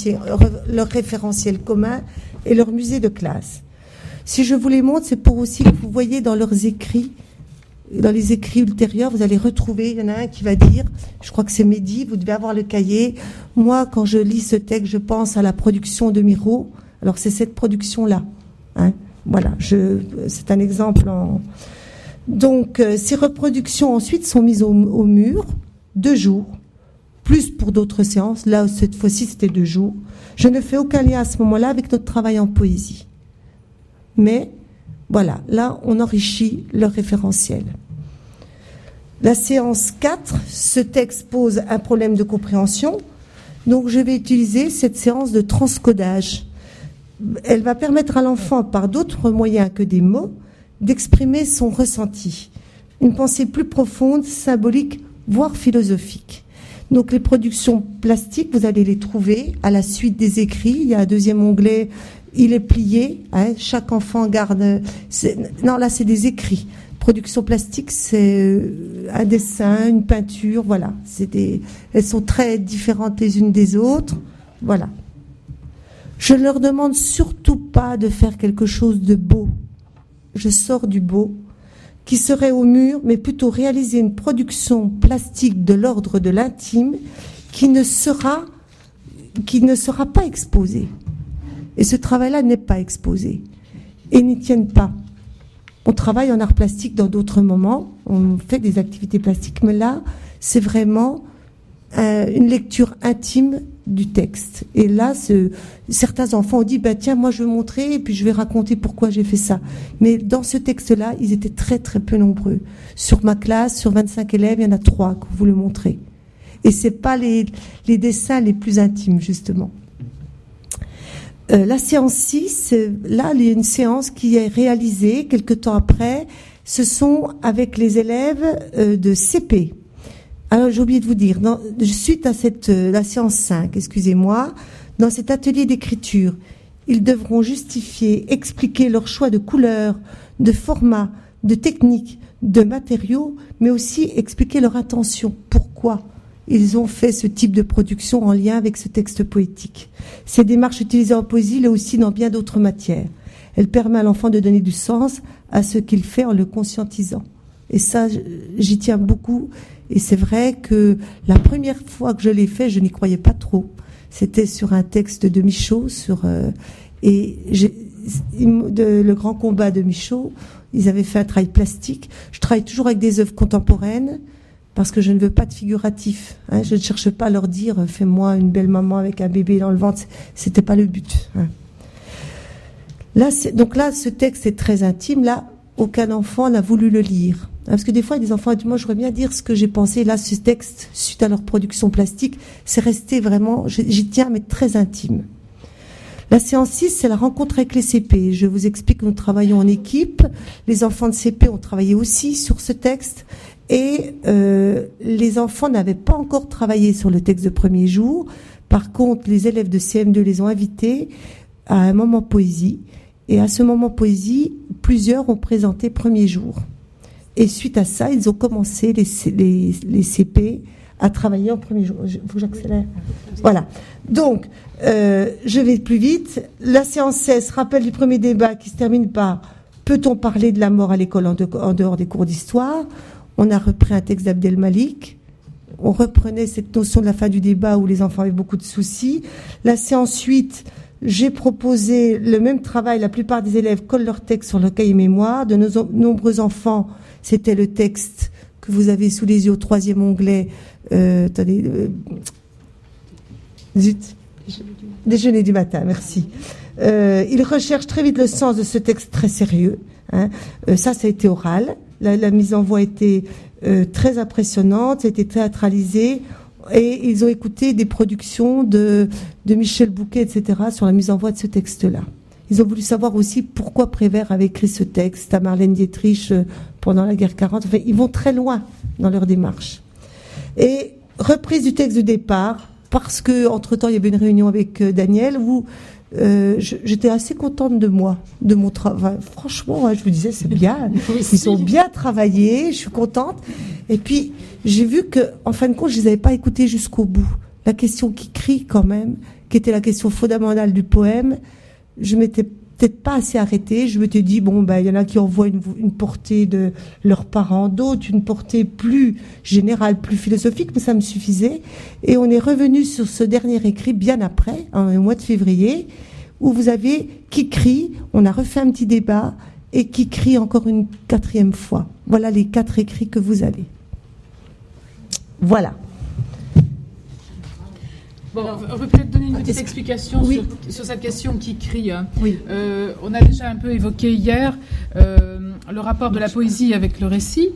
référentiel commun et leur musée de classe. Si je vous les montre, c'est pour aussi que vous voyez dans leurs écrits. Dans les écrits ultérieurs, vous allez retrouver, il y en a un qui va dire, je crois que c'est Mehdi, vous devez avoir le cahier. Moi, quand je lis ce texte, je pense à la production de Miro. Alors, c'est cette production-là. Hein. Voilà, c'est un exemple Donc, ces reproductions ensuite sont mises au mur 2 jours, plus pour d'autres séances. Là, cette fois-ci, c'était 2 jours. Je ne fais aucun lien à ce moment-là avec notre travail en poésie. Mais, voilà, là, on enrichit leur référentiel. La séance 4, ce texte pose un problème de compréhension. Donc, je vais utiliser cette séance de transcodage. Elle va permettre à l'enfant, par d'autres moyens que des mots, d'exprimer son ressenti. Une pensée plus profonde, symbolique, voire philosophique. Donc, les productions plastiques, vous allez les trouver à la suite des écrits. Il y a un deuxième onglet, il est plié. Hein, chaque enfant garde... Non, là, c'est des écrits. Production plastique, c'est un dessin, une peinture, voilà. Elles sont très différentes les unes des autres, voilà. Je ne leur demande surtout pas de faire quelque chose de beau. Je sors du beau, qui serait au mur, mais plutôt réaliser une production plastique de l'ordre de l'intime qui ne sera pas exposée. Et ce travail-là n'est pas exposé. Et n'y tiennent pas. On travaille en art plastique dans d'autres moments, on fait des activités plastiques, mais là, c'est vraiment une lecture intime du texte. Et là, certains enfants ont dit, tiens, moi je veux montrer, et puis je vais raconter pourquoi j'ai fait ça. Mais dans ce texte-là, ils étaient très très peu nombreux. Sur ma classe, sur 25 élèves, il y en a 3 que vous le montrez. Et c'est pas les dessins les plus intimes, justement. La séance 6, là, il y a une séance qui est réalisée quelque temps après. Ce sont avec les élèves de CP. Alors, j'ai oublié de vous dire, suite à la séance 5, excusez-moi, dans cet atelier d'écriture, ils devront justifier, expliquer leur choix de couleurs, de format, de technique, de matériaux, mais aussi expliquer leur intention. Pourquoi ils ont fait ce type de production en lien avec ce texte poétique. Ces démarches utilisées en poésie, là aussi dans bien d'autres matières. Elle permet à l'enfant de donner du sens à ce qu'il fait en le conscientisant. Et ça, j'y tiens beaucoup. Et c'est vrai que la première fois que je l'ai fait, je n'y croyais pas trop. C'était sur un texte de Michaud, le grand combat de Michaud. Ils avaient fait un travail plastique. Je travaille toujours avec des œuvres contemporaines, parce que je ne veux pas de figuratif. Hein. Je ne cherche pas à leur dire « fais-moi une belle maman avec un bébé dans le ventre ». C'était pas le but. Hein. Donc là, ce texte est très intime. Là, aucun enfant n'a voulu le lire. Hein, parce que des fois, il y a des enfants qui disent « moi, je voudrais bien dire ce que j'ai pensé ». Là, ce texte, suite à leur production plastique, c'est resté vraiment, j'y tiens, mais très intime. La séance 6, c'est la rencontre avec les CP. Je vous explique que nous travaillons en équipe. Les enfants de CP ont travaillé aussi sur ce texte. Et les enfants n'avaient pas encore travaillé sur le texte de premier jour. Par contre, les élèves de CM2 les ont invités à un moment poésie. Et à ce moment poésie, plusieurs ont présenté premier jour. Et suite à ça, ils ont commencé, les CP, à travailler en premier jour. Il faut que j'accélère. Voilà. Donc, je vais plus vite. La séance 16, rappel du premier débat qui se termine par « Peut-on parler de la mort à l'école en dehors des cours d'histoire ?» On a repris un texte d'Abdel Malik. On reprenait cette notion de la fin du débat où les enfants avaient beaucoup de soucis. La séance 8, j'ai proposé le même travail. La plupart des élèves collent leur texte sur leur cahier mémoire. De nombreux enfants, c'était le texte que vous avez sous les yeux au 3e onglet. Déjeuner du matin, merci. Ils recherchent très vite le sens de ce texte très sérieux. Hein. Ça a été oral. La mise en voix était très impressionnante, ça a été théâtralisé, et ils ont écouté des productions de Michel Bouquet, etc., sur la mise en voix de ce texte-là. Ils ont voulu savoir aussi pourquoi Prévert avait écrit ce texte à Marlène Dietrich pendant la guerre 40. Enfin, ils vont très loin dans leur démarche. Et reprise du texte de départ, parce que entre-temps, il y avait une réunion avec Daniel où j'étais assez contente de moi, de mon travail. Franchement, je me disais, c'est bien. Ils ont bien travaillé, je suis contente. Et puis, j'ai vu que, en fin de compte, je les avais pas écoutés jusqu'au bout. La question qui crie quand même, qui était la question fondamentale du poème, je m'étais peut-être pas assez arrêtée. Je m'étais dit, il y en a qui envoient une portée de leurs parents, d'autres une portée plus générale, plus philosophique, mais ça me suffisait. Et on est revenu sur ce dernier écrit bien après, au mois de février, où vous avez qui crie. On a refait un petit débat et qui crie encore une 4e fois. Voilà les 4 écrits que vous avez. Voilà. Bon, on peut peut-être donner une petite explication sur cette question qui crie. Oui. On a déjà un peu évoqué hier le rapport de la poésie avec le récit.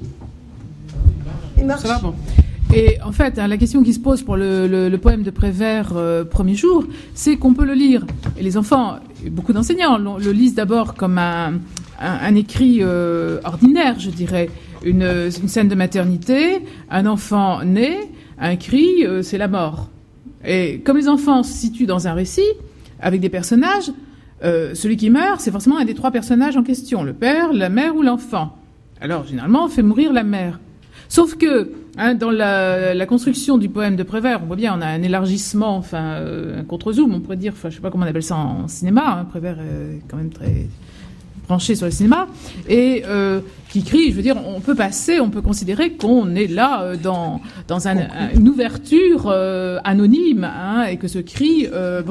Il marche. Ça va, bon. Et en fait, la question qui se pose pour le poème de Prévert, Premier jour, c'est qu'on peut le lire. Et les enfants, beaucoup d'enseignants le lisent d'abord comme un écrit ordinaire, je dirais. Une scène de maternité, un enfant né, un cri, c'est la mort. Et comme les enfants se situent dans un récit, avec des personnages, celui qui meurt, c'est forcément un des 3 personnages en question, le père, la mère ou l'enfant. Alors, généralement, on fait mourir la mère. Sauf que, dans la construction du poème de Prévert, on voit bien, on a un élargissement, enfin, un contre-zoom, on pourrait dire, enfin, je sais pas comment on appelle ça en cinéma, Prévert est quand même très branché sur le cinéma, et qui crie, je veux dire, on peut considérer qu'on est là dans une ouverture anonyme, et que ce cri,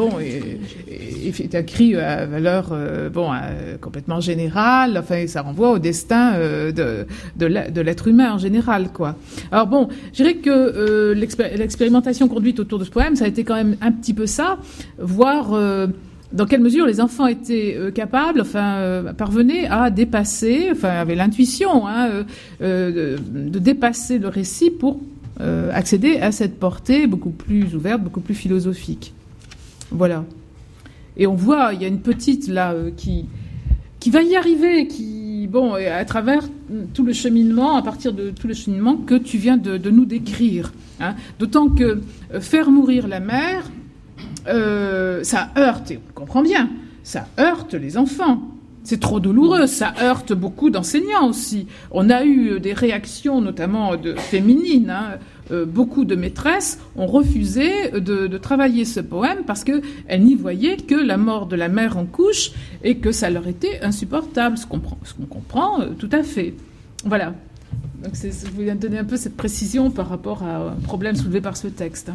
est un cri à valeur complètement générale. Enfin, ça renvoie au destin de l'être humain en général, quoi. Alors bon, je dirais que l'expérimentation conduite autour de ce poème, ça a été quand même un petit peu ça, voir dans quelle mesure les enfants étaient capables, parvenaient à dépasser, avaient l'intuition de dépasser le récit pour accéder à cette portée beaucoup plus ouverte, beaucoup plus philosophique. Voilà. Et on voit, il y a une petite là qui va y arriver, à travers tout le cheminement, à partir de tout le cheminement que tu viens de nous décrire. D'autant que faire mourir la mère, ça heurte, et on comprend bien, ça heurte les enfants. C'est trop douloureux, ça heurte beaucoup d'enseignants aussi. On a eu des réactions, notamment féminines. Beaucoup de maîtresses ont refusé de travailler ce poème parce qu'elles n'y voyaient que la mort de la mère en couche et que ça leur était insupportable, ce qu'on comprend tout à fait. Voilà. Donc je voulais donner un peu cette précision par rapport à un problème soulevé par ce texte.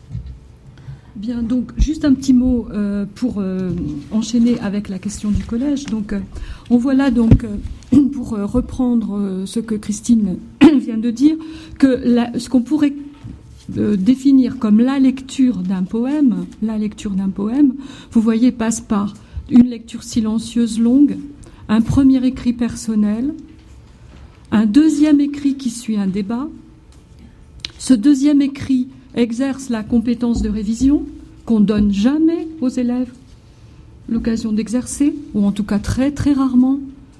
Bien, donc juste un petit mot pour enchaîner avec la question du collège. Donc, on voit là donc pour reprendre ce que Christine vient de dire, que ce qu'on pourrait définir comme la lecture d'un poème, vous voyez, passe par une lecture silencieuse longue, un premier écrit personnel, un deuxième écrit qui suit un débat. Ce deuxième écrit exerce la compétence de révision qu'on donne jamais aux élèves l'occasion d'exercer, ou en tout cas très très rarement.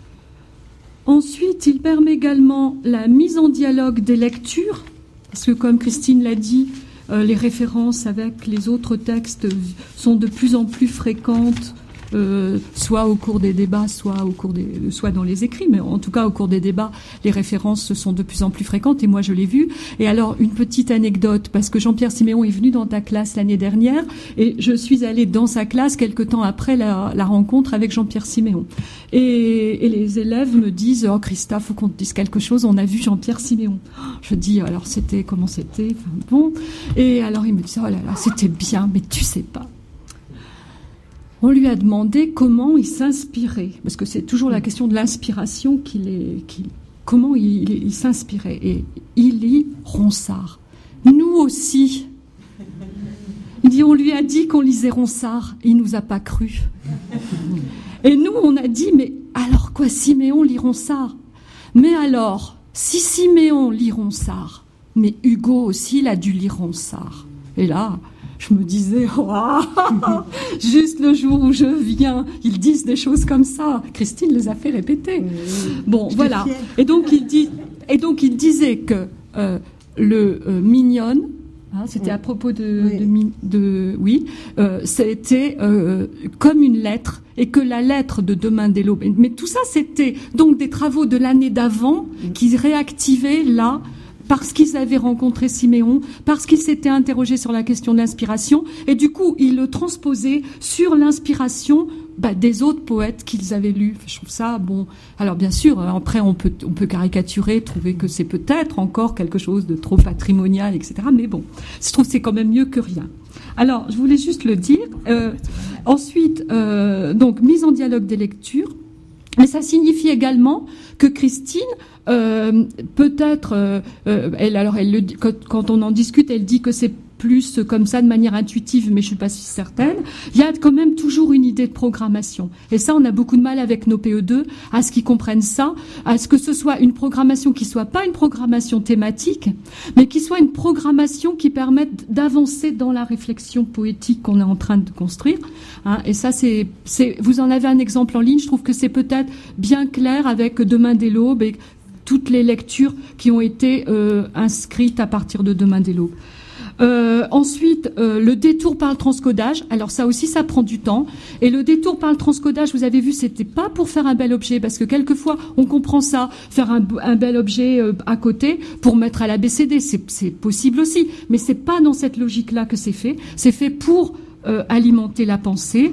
Ensuite, il permet également la mise en dialogue des lectures, parce que comme Christine l'a dit, les références avec les autres textes sont de plus en plus fréquentes, soit au cours des débats, soit dans les écrits, mais en tout cas au cours des débats, les références sont de plus en plus fréquentes, et moi je l'ai vu. Et alors, une petite anecdote, parce que Jean-Pierre Siméon est venu dans ta classe l'année dernière, et je suis allée dans sa classe quelque temps après la rencontre avec Jean-Pierre Siméon. Et les élèves me disent « Oh Christa, faut qu'on te dise quelque chose, on a vu Jean-Pierre Siméon. » Je dis « Alors comment c'était ?» Bon. Et alors il me dit « Oh là là, c'était bien, mais tu sais pas. » On lui a demandé comment il s'inspirait, parce que c'est toujours la question de l'inspiration comment il s'inspirait. Et il lit Ronsard. Nous aussi. Il dit, on lui a dit qu'on lisait Ronsard, et il nous a pas cru. Et nous, on a dit, mais alors quoi, Siméon lit Ronsard? Mais alors, si Siméon lit Ronsard, mais Hugo aussi, il a dû lire Ronsard. Et là, je me disais, juste le jour où je viens, ils disent des choses comme ça. Christine les a fait répéter. Bon, voilà. Et donc il disait que Mignonne, c'était à propos c'était comme une lettre, et que la lettre de Demain dès l'aube. Mais tout ça, c'était donc des travaux de l'année d'avant qui réactivaient là. Parce qu'ils avaient rencontré Siméon, parce qu'ils s'étaient interrogés sur la question de l'inspiration, et du coup, ils le transposaient sur l'inspiration des autres poètes qu'ils avaient lus. Je trouve ça bon. Alors bien sûr, après on peut caricaturer, trouver que c'est peut-être encore quelque chose de trop patrimonial, etc. Mais bon, je trouve que c'est quand même mieux que rien. Alors, je voulais juste le dire. Ensuite, donc mise en dialogue des lectures. Mais ça signifie également que Christine, peut-être, elle le dit, quand on en discute, elle dit que c'est plus comme ça de manière intuitive, mais je suis pas si certaine. Il y a quand même toujours une idée de programmation. Et ça, on a beaucoup de mal avec nos PE2 à ce qu'ils comprennent ça, à ce que ce soit une programmation qui soit pas une programmation thématique, mais qui soit une programmation qui permette d'avancer dans la réflexion poétique qu'on est en train de construire. Hein, et ça, vous en avez un exemple en ligne. Je trouve que c'est peut-être bien clair avec Demain dès l'aube et toutes les lectures qui ont été inscrites à partir de Demain dès l'aube. Ensuite, le détour par le transcodage. Alors ça aussi, ça prend du temps. Et le détour par le transcodage, vous avez vu, c'était pas pour faire un bel objet, parce que quelquefois, on comprend ça, faire un bel objet à côté pour mettre à l'ABCD, c'est possible aussi. Mais c'est pas dans cette logique-là que c'est fait. C'est fait pour alimenter la pensée,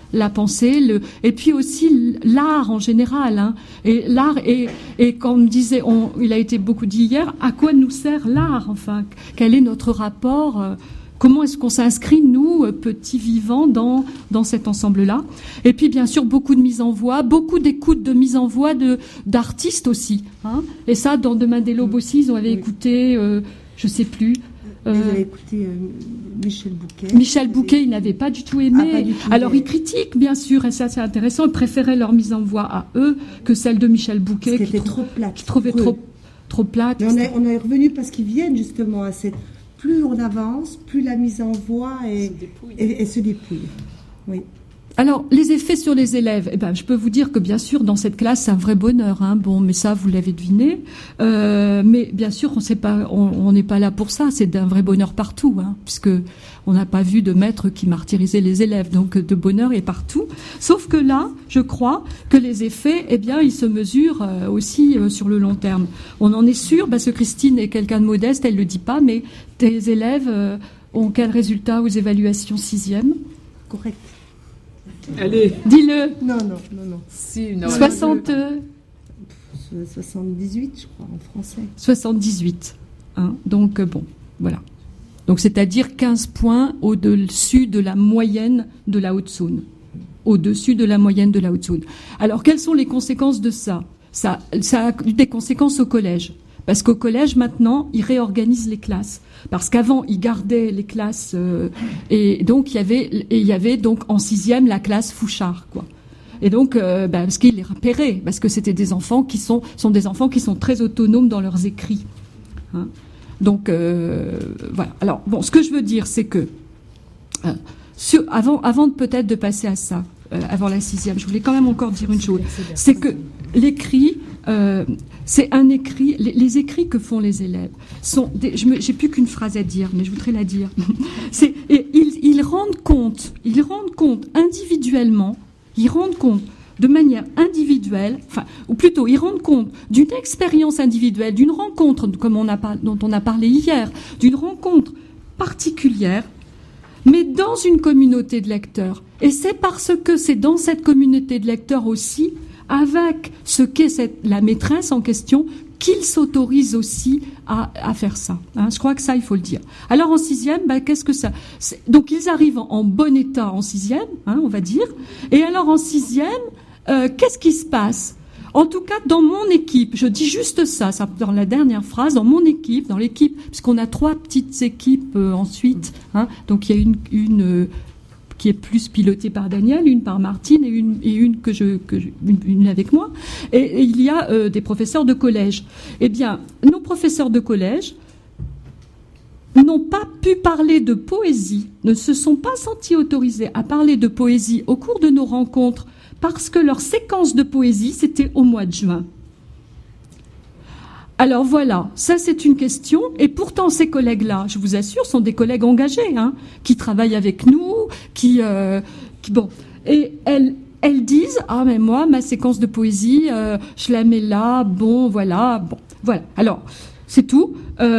et puis aussi l'art en général. Hein. Et l'art, et comme on me disait, il a été beaucoup dit hier, à quoi nous sert l'art? Enfin, quel est notre rapport? Comment est-ce qu'on s'inscrit, nous, petits vivants, dans cet ensemble-là? Et puis, bien sûr, beaucoup de mise en voix, beaucoup d'écoute de mise en voix d'artistes aussi. Hein. Et ça, dans Demain dès l'aube aussi, ils avaient écouté, je sais plus. Vous avez écouté Michel Bouquet. Michel Bouquet, il n'avait pas du tout aimé. Pas du tout. Alors, il critique, bien sûr, et ça, c'est intéressant. Il préférait leur mise en voix à eux que celle de Michel Bouquet, qui était trop plate. Qui trouvait trop plate. Mais on est revenu parce qu'ils viennent justement à cette. Plus on avance, plus la mise en voix se dépouille. Oui. Alors, les effets sur les élèves, je peux vous dire que bien sûr, dans cette classe, c'est un vrai bonheur. Hein. Bon, mais ça, vous l'avez deviné. Mais bien sûr, on n'est pas là pour ça. C'est d'un vrai bonheur partout, hein, puisque on n'a pas vu de maître qui martyrisait les élèves. Donc, de bonheur est partout. Sauf que là, je crois que les effets, ils se mesurent aussi sur le long terme. On en est sûr, parce que Christine est quelqu'un de modeste, elle le dit pas, mais tes élèves ont quel résultat aux évaluations 6e? Correct. Allez. Dis-le. Non. Si, non. 78, je crois, en français. 78. Hein, donc, bon, voilà. Donc, c'est-à-dire 15 points au-dessus de la moyenne de la Haute-Saône. Au-dessus de la moyenne de la Haute-Saône. Alors, quelles sont les conséquences de ça? Ça a des conséquences au collège. Parce qu'au collège, maintenant, ils réorganisent les classes. Parce qu'avant, ils gardaient les classes, et donc il y avait donc en 6e la classe Fouchard, quoi. Et donc, parce qu'ils les repéraient, parce que c'était des enfants qui sont des enfants qui sont très autonomes dans leurs écrits. Hein. Donc, voilà. Alors, bon, ce que je veux dire, c'est que, avant peut-être de passer à ça, avant la 6e, je voulais quand même encore dire une chose. C'est que l'écrit, c'est un écrit, les écrits que font les élèves sont j'ai plus qu'une phrase à dire, mais je voudrais la dire. Ils rendent compte individuellement, ils rendent compte de manière individuelle, ou plutôt, ils rendent compte d'une expérience individuelle, d'une rencontre, dont on a parlé hier, d'une rencontre particulière, mais dans une communauté de lecteurs. Et c'est parce que c'est dans cette communauté de lecteurs aussi, avec ce qu'est la maîtresse en question, qu'ils s'autorisent aussi à faire ça. Hein, je crois que ça, il faut le dire. Alors en 6e, qu'est-ce que ça? Donc ils arrivent en bon état en 6e, hein, on va dire. Et alors en 6e, qu'est-ce qui se passe? En tout cas, dans mon équipe, je dis juste ça dans la dernière phrase, dans mon équipe, dans l'équipe, puisqu'on a 3 petites équipes ensuite. Hein, donc il y a une qui est plus pilotée par Daniel, une par Martine et une une avec moi. Et il y a des professeurs de collège. Eh bien, nos professeurs de collège n'ont pas pu parler de poésie, ne se sont pas sentis autorisés à parler de poésie au cours de nos rencontres parce que leur séquence de poésie, c'était au mois de juin. Alors voilà, ça c'est une question, et pourtant ces collègues-là, je vous assure, sont des collègues engagés, hein, qui travaillent avec nous, qui bon, et elles disent, ah mais moi ma séquence de poésie, je la mets là, bon voilà. Alors c'est tout.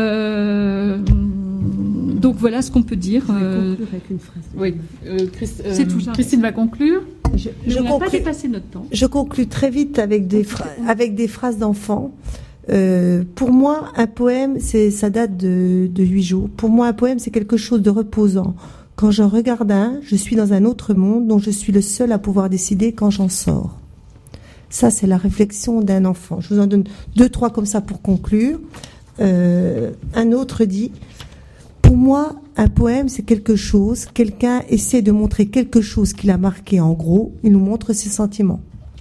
Donc voilà ce qu'on peut dire. Je vais conclure avec une phrase. Oui, c'est tout. Christine va conclure. On n'a pas dépassé notre temps. Je conclue très vite avec des phrases d'enfants. Pour moi, un poème, ça date de 8 jours. Pour moi, un poème, c'est quelque chose de reposant. Quand j'en regarde un, je suis dans un autre monde dont je suis le seul à pouvoir décider quand j'en sors. Ça, c'est la réflexion d'un enfant. Je vous en donne 2, 3 comme ça pour conclure. Un autre dit, pour moi, un poème, c'est quelque chose, quelqu'un essaie de montrer quelque chose qu'il a marqué en gros, il nous montre ses sentiments.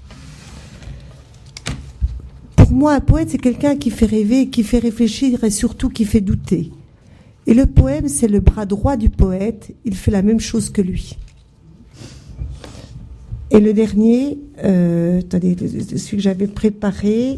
Pour moi, un poète, c'est quelqu'un qui fait rêver, qui fait réfléchir et surtout qui fait douter. Et le poème, c'est le bras droit du poète, il fait la même chose que lui. Et le dernier, attendez, celui que j'avais préparé.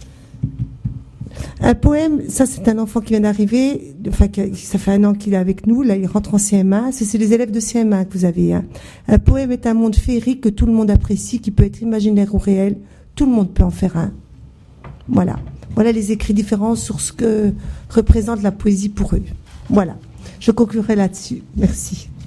Un poème, ça c'est un enfant qui vient d'arriver, enfin ça fait 1 an qu'il est avec nous, là il rentre en CM1, c'est les élèves de CM1 que vous avez. Hein. Un poème est un monde féerique que tout le monde apprécie, qui peut être imaginaire ou réel, tout le monde peut en faire un. Voilà. Voilà les écrits différents sur ce que représente la poésie pour eux. Voilà. Je conclurai là-dessus. Merci.